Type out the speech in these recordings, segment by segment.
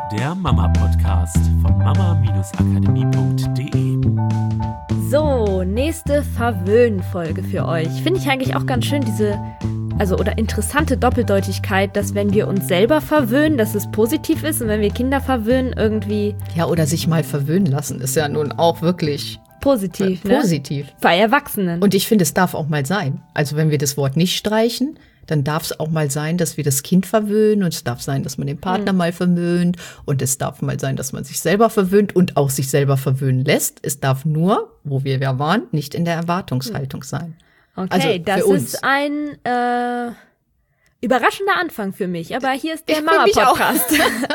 der Mama-Podcast von mama-akademie.de. So, nächste Verwöhn-Folge für euch. Finde ich eigentlich auch ganz schön, oder interessante Doppeldeutigkeit, dass wenn wir uns selber verwöhnen, dass es positiv ist und wenn wir Kinder verwöhnen, irgendwie... Ja, oder sich mal verwöhnen lassen, ist ja nun auch wirklich... Positiv, ne? Positiv. Bei Erwachsenen. Und ich finde, es darf auch mal sein. Also wenn wir das Wort nicht streichen, dann darf es auch mal sein, dass wir das Kind verwöhnen und es darf sein, dass man den Partner mal verwöhnt und es darf mal sein, dass man sich selber verwöhnt und auch sich selber verwöhnen lässt. Es darf nur, wo wir ja waren, nicht in der Erwartungshaltung sein. Okay, also das ist ein überraschender Anfang für mich. Aber hier ist der Mama-Podcast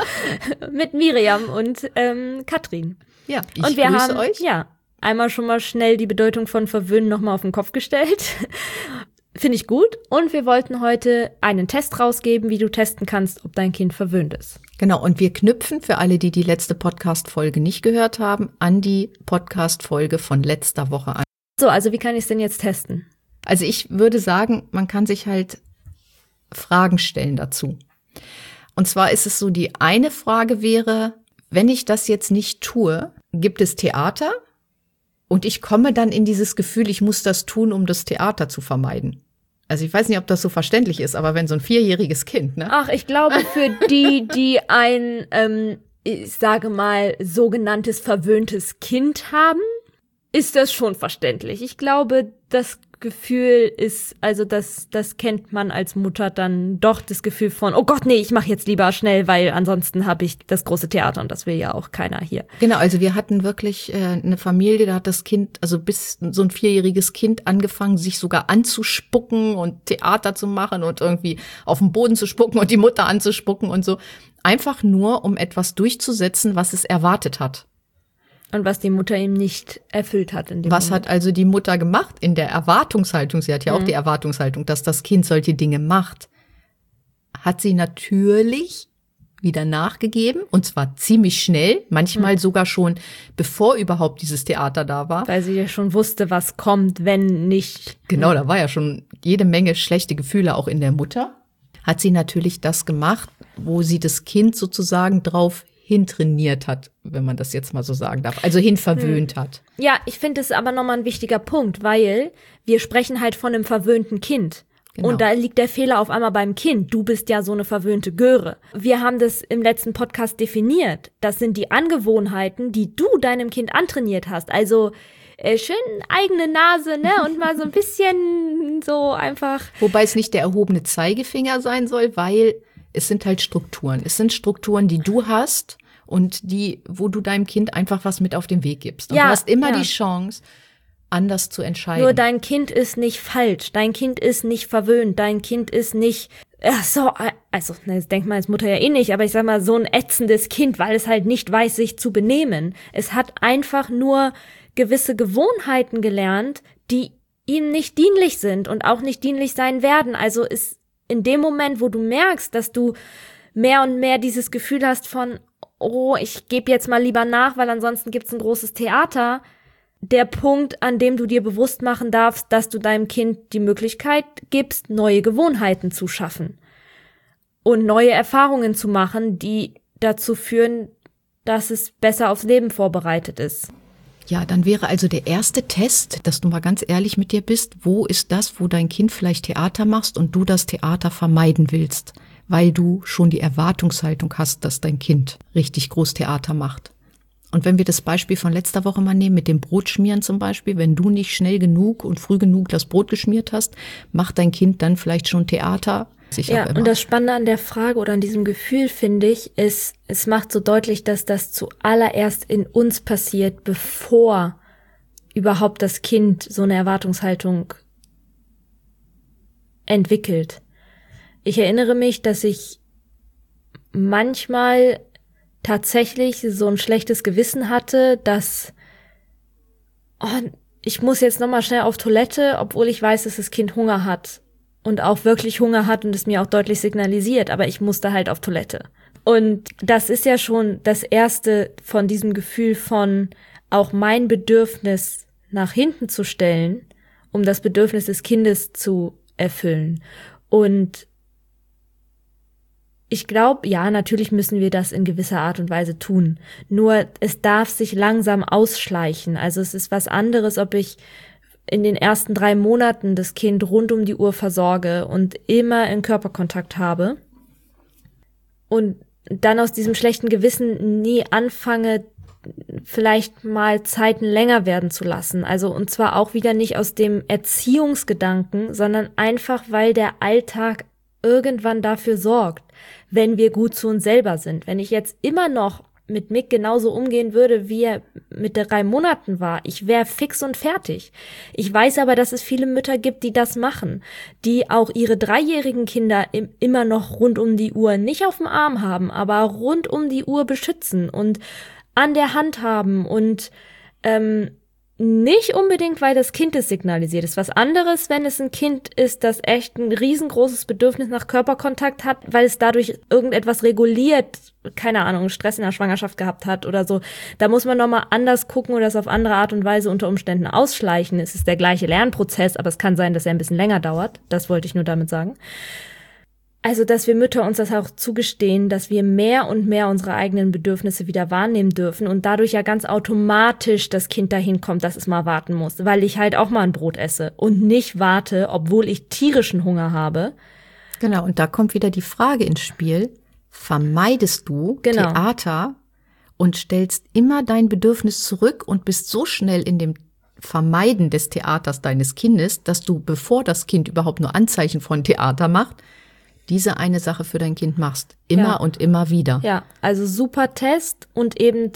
mit Miriam und Katrin. Ja, und wir haben euch. Ja, einmal schon mal schnell die Bedeutung von Verwöhnen nochmal auf den Kopf gestellt. Finde ich gut. Und wir wollten heute einen Test rausgeben, wie du testen kannst, ob dein Kind verwöhnt ist. Genau, und wir knüpfen für alle, die letzte Podcast-Folge nicht gehört haben, an die Podcast-Folge von letzter Woche an. So, also wie kann ich es denn jetzt testen? Also ich würde sagen, man kann sich halt Fragen stellen dazu. Und zwar ist es so, die eine Frage wäre, wenn ich das jetzt nicht tue, gibt es Theater? Und ich komme dann in dieses Gefühl, ich muss das tun, um das Theater zu vermeiden. Also ich weiß nicht, ob das so verständlich ist, aber wenn so ein 4-jähriges Kind, ne? Ach, ich glaube, für die ein, ich sage mal, sogenanntes verwöhntes Kind haben, ist das schon verständlich. Ich glaube, das Gefühl ist, also das kennt man als Mutter dann doch, das Gefühl von, oh Gott, nee, ich mache jetzt lieber schnell, weil ansonsten habe ich das große Theater und das will ja auch keiner hier. Genau, also wir hatten wirklich eine Familie, da hat das Kind, also bis so ein 4-jähriges Kind angefangen, sich sogar anzuspucken und Theater zu machen und irgendwie auf den Boden zu spucken und die Mutter anzuspucken und so. Einfach nur, um etwas durchzusetzen, was es erwartet hat. Und was die Mutter ihm nicht erfüllt hat in dem Was Moment. hat also die Mutter gemacht in der Erwartungshaltung? Sie hat ja auch die Erwartungshaltung, dass das Kind solche Dinge macht. Hat sie natürlich wieder nachgegeben und zwar ziemlich schnell, manchmal sogar schon, bevor überhaupt dieses Theater da war. Weil sie ja schon wusste, was kommt, wenn nicht. Genau, da war ja schon jede Menge schlechte Gefühle auch in der Mutter. Hat sie natürlich das gemacht, wo sie das Kind sozusagen drauf hintrainiert hat, wenn man das jetzt mal so sagen darf, also hinverwöhnt hat. Ja, ich finde es aber nochmal ein wichtiger Punkt, weil wir sprechen halt von einem verwöhnten Kind. Genau. Und da liegt der Fehler auf einmal beim Kind. Du bist ja so eine verwöhnte Göre. Wir haben das im letzten Podcast definiert. Das sind die Angewohnheiten, die du deinem Kind antrainiert hast. Also schön eigene Nase, ne? Und mal so ein bisschen so einfach. Wobei es nicht der erhobene Zeigefinger sein soll, weil es sind halt Strukturen. Es sind Strukturen, die du hast und wo du deinem Kind einfach was mit auf den Weg gibst. Und du hast immer die Chance, anders zu entscheiden. Nur dein Kind ist nicht falsch. Dein Kind ist nicht verwöhnt. Dein Kind ist nicht, das denkt man als Mutter ja eh nicht, aber ich sag mal, so ein ätzendes Kind, weil es halt nicht weiß, sich zu benehmen. Es hat einfach nur gewisse Gewohnheiten gelernt, die ihm nicht dienlich sind und auch nicht dienlich sein werden. Also in dem Moment, wo du merkst, dass du mehr und mehr dieses Gefühl hast von, oh, ich gebe jetzt mal lieber nach, weil ansonsten gibt's ein großes Theater, der Punkt, an dem du dir bewusst machen darfst, dass du deinem Kind die Möglichkeit gibst, neue Gewohnheiten zu schaffen und neue Erfahrungen zu machen, die dazu führen, dass es besser aufs Leben vorbereitet ist. Ja, dann wäre also der erste Test, dass du mal ganz ehrlich mit dir bist, wo ist das, wo dein Kind vielleicht Theater machst und du das Theater vermeiden willst, weil du schon die Erwartungshaltung hast, dass dein Kind richtig groß Theater macht. Und wenn wir das Beispiel von letzter Woche mal nehmen, mit dem Brotschmieren zum Beispiel, wenn du nicht schnell genug und früh genug das Brot geschmiert hast, macht dein Kind dann vielleicht schon Theater. Ja, und das Spannende an der Frage oder an diesem Gefühl, finde ich, ist, es macht so deutlich, dass das zuallererst in uns passiert, bevor überhaupt das Kind so eine Erwartungshaltung entwickelt. Ich erinnere mich, dass ich manchmal tatsächlich so ein schlechtes Gewissen hatte, dass ich muss jetzt nochmal schnell auf Toilette, obwohl ich weiß, dass das Kind Hunger hat. Und auch wirklich Hunger hat und es mir auch deutlich signalisiert, aber ich musste halt auf Toilette. Und das ist ja schon das Erste von diesem Gefühl von auch mein Bedürfnis nach hinten zu stellen, um das Bedürfnis des Kindes zu erfüllen. Und Ich glaube, ja, natürlich müssen wir das in gewisser Art und Weise tun. Nur es darf sich langsam ausschleichen. Also es ist was anderes, ob ich in den ersten 3 Monaten das Kind rund um die Uhr versorge und immer in Körperkontakt habe und dann aus diesem schlechten Gewissen nie anfange, vielleicht mal Zeiten länger werden zu lassen. Also und zwar auch wieder nicht aus dem Erziehungsgedanken, sondern einfach, weil der Alltag irgendwann dafür sorgt, wenn wir gut zu uns selber sind. Wenn ich jetzt immer noch mit Mick genauso umgehen würde, wie er mit 3 Monaten war, ich wäre fix und fertig. Ich weiß aber, dass es viele Mütter gibt, die das machen, die auch ihre 3-jährigen Kinder immer noch rund um die Uhr nicht auf dem Arm haben, aber rund um die Uhr beschützen und an der Hand haben und nicht unbedingt, weil das Kind es signalisiert. Es ist was anderes, wenn es ein Kind ist, das echt ein riesengroßes Bedürfnis nach Körperkontakt hat, weil es dadurch irgendetwas reguliert, keine Ahnung, Stress in der Schwangerschaft gehabt hat oder so. Da muss man nochmal anders gucken oder das auf andere Art und Weise unter Umständen ausschleichen. Es ist der gleiche Lernprozess, aber es kann sein, dass er ein bisschen länger dauert. Das wollte ich nur damit sagen. Also, dass wir Mütter uns das auch zugestehen, dass wir mehr und mehr unsere eigenen Bedürfnisse wieder wahrnehmen dürfen und dadurch ja ganz automatisch das Kind dahin kommt, dass es mal warten muss, weil ich halt auch mal ein Brot esse und nicht warte, obwohl ich tierischen Hunger habe. Genau, und da kommt wieder die Frage ins Spiel, vermeidest du Theater und stellst immer dein Bedürfnis zurück und bist so schnell in dem Vermeiden des Theaters deines Kindes, dass du, bevor das Kind überhaupt nur Anzeichen von Theater macht, diese eine Sache für dein Kind machst. Immer und immer wieder. Ja, also super Test und eben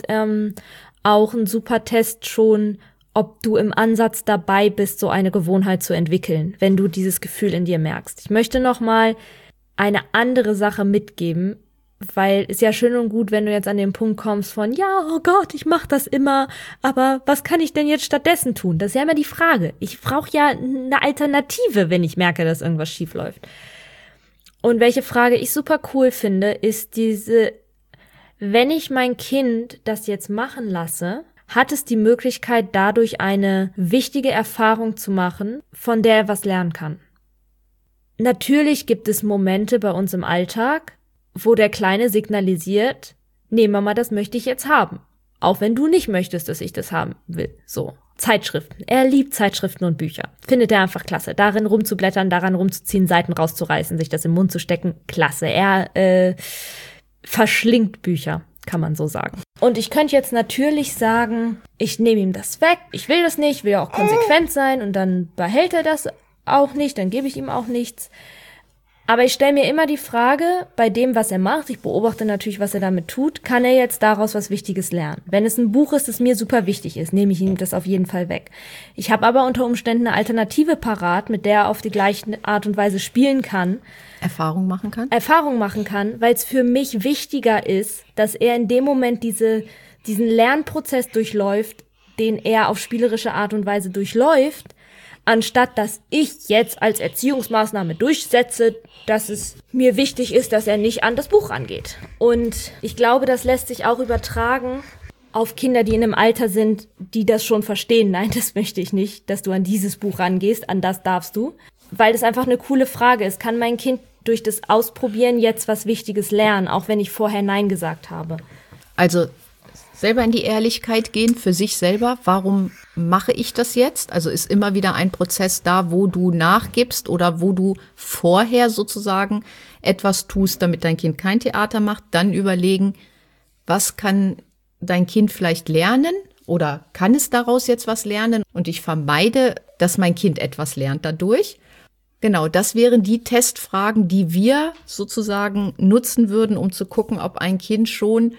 auch ein super Test schon, ob du im Ansatz dabei bist, so eine Gewohnheit zu entwickeln, wenn du dieses Gefühl in dir merkst. Ich möchte noch mal eine andere Sache mitgeben, weil es ja schön und gut, wenn du jetzt an den Punkt kommst von, ja, oh Gott, ich mache das immer, aber was kann ich denn jetzt stattdessen tun? Das ist ja immer die Frage. Ich brauche ja eine Alternative, wenn ich merke, dass irgendwas schief läuft. Und welche Frage ich super cool finde, ist diese, wenn ich mein Kind das jetzt machen lasse, hat es die Möglichkeit, dadurch eine wichtige Erfahrung zu machen, von der er was lernen kann. Natürlich gibt es Momente bei uns im Alltag, wo der Kleine signalisiert, nee Mama, das möchte ich jetzt haben. Auch wenn du nicht möchtest, dass ich das haben will. So. Zeitschriften. Er liebt Zeitschriften und Bücher. Findet er einfach klasse. Darin rumzublättern, daran rumzuziehen, Seiten rauszureißen, sich das im Mund zu stecken. Klasse. Er verschlingt Bücher, kann man so sagen. Und ich könnte jetzt natürlich sagen, ich nehme ihm das weg. Ich will das nicht, will ja auch konsequent sein und dann behält er das auch nicht, dann gebe ich ihm auch nichts. Aber ich stelle mir immer die Frage, bei dem, was er macht, ich beobachte natürlich, was er damit tut, kann er jetzt daraus was Wichtiges lernen? Wenn es ein Buch ist, das mir super wichtig ist, nehme ich ihm das auf jeden Fall weg. Ich habe aber unter Umständen eine Alternative parat, mit der er auf die gleiche Art und Weise spielen kann. Erfahrung machen kann, weil es für mich wichtiger ist, dass er in dem Moment diesen Lernprozess durchläuft, den er auf spielerische Art und Weise durchläuft, anstatt dass ich jetzt als Erziehungsmaßnahme durchsetze, dass es mir wichtig ist, dass er nicht an das Buch rangeht. Und ich glaube, das lässt sich auch übertragen auf Kinder, die in einem Alter sind, die das schon verstehen. Nein, das möchte ich nicht, dass du an dieses Buch rangehst, an das darfst du. Weil das einfach eine coole Frage ist. Kann mein Kind durch das Ausprobieren jetzt was Wichtiges lernen, auch wenn ich vorher Nein gesagt habe? Also selber in die Ehrlichkeit gehen für sich selber. Warum mache ich das jetzt? Also ist immer wieder ein Prozess da, wo du nachgibst oder wo du vorher sozusagen etwas tust, damit dein Kind kein Theater macht. Dann überlegen, was kann dein Kind vielleicht lernen oder kann es daraus jetzt was lernen? Und ich vermeide, dass mein Kind etwas lernt dadurch. Genau, das wären die Testfragen, die wir sozusagen nutzen würden, um zu gucken, ob ein Kind schon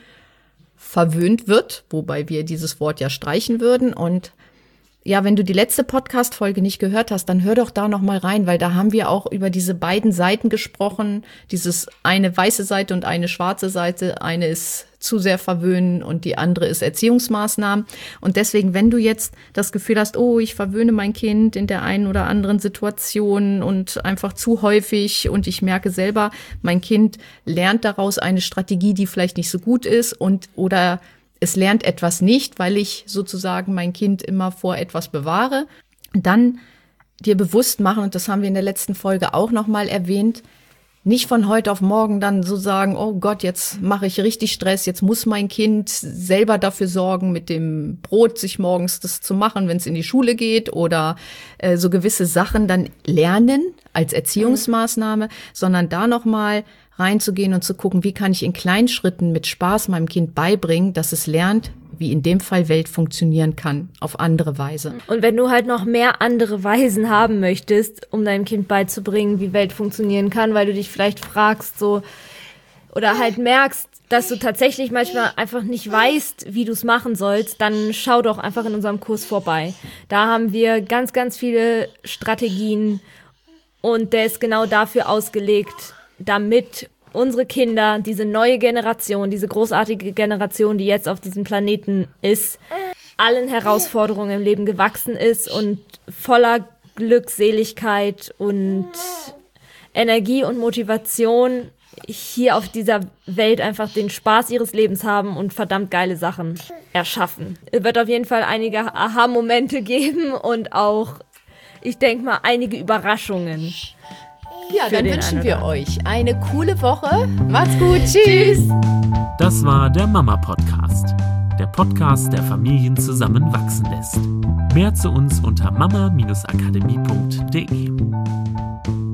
verwöhnt wird, wobei wir dieses Wort ja streichen würden. Und ja, wenn du die letzte Podcast-Folge nicht gehört hast, dann hör doch da noch mal rein, weil da haben wir auch über diese beiden Seiten gesprochen. Dieses eine weiße Seite und eine schwarze Seite. Eine ist zu sehr verwöhnen und die andere ist Erziehungsmaßnahmen. Und deswegen, wenn du jetzt das Gefühl hast, oh, ich verwöhne mein Kind in der einen oder anderen Situation und einfach zu häufig und ich merke selber, mein Kind lernt daraus eine Strategie, die vielleicht nicht so gut ist oder es lernt etwas nicht, weil ich sozusagen mein Kind immer vor etwas bewahre, dann dir bewusst machen, und das haben wir in der letzten Folge auch nochmal erwähnt, Nicht von heute auf morgen dann so sagen, oh Gott, jetzt mache ich richtig Stress, jetzt muss mein Kind selber dafür sorgen, mit dem Brot sich morgens das zu machen, wenn es in die Schule geht oder so gewisse Sachen dann lernen als Erziehungsmaßnahme, sondern da nochmal reinzugehen und zu gucken, wie kann ich in kleinen Schritten mit Spaß meinem Kind beibringen, dass es lernt, wie in dem Fall Welt funktionieren kann, auf andere Weise. Und wenn du halt noch mehr andere Weisen haben möchtest, um deinem Kind beizubringen, wie Welt funktionieren kann, weil du dich vielleicht fragst so oder halt merkst, dass du tatsächlich manchmal einfach nicht weißt, wie du es machen sollst, dann schau doch einfach in unserem Kurs vorbei. Da haben wir ganz, ganz viele Strategien und der ist genau dafür ausgelegt, damit unsere Kinder, diese neue Generation, diese großartige Generation, die jetzt auf diesem Planeten ist, allen Herausforderungen im Leben gewachsen ist und voller Glückseligkeit und Energie und Motivation hier auf dieser Welt einfach den Spaß ihres Lebens haben und verdammt geile Sachen erschaffen. Es wird auf jeden Fall einige Aha-Momente geben und auch, ich denke mal, einige Überraschungen. Ja, dann wünschen wir euch eine coole Woche. Macht's gut. Tschüss. Das war der Mama-Podcast. Der Podcast, der Familien zusammenwachsen lässt. Mehr zu uns unter mama-akademie.de.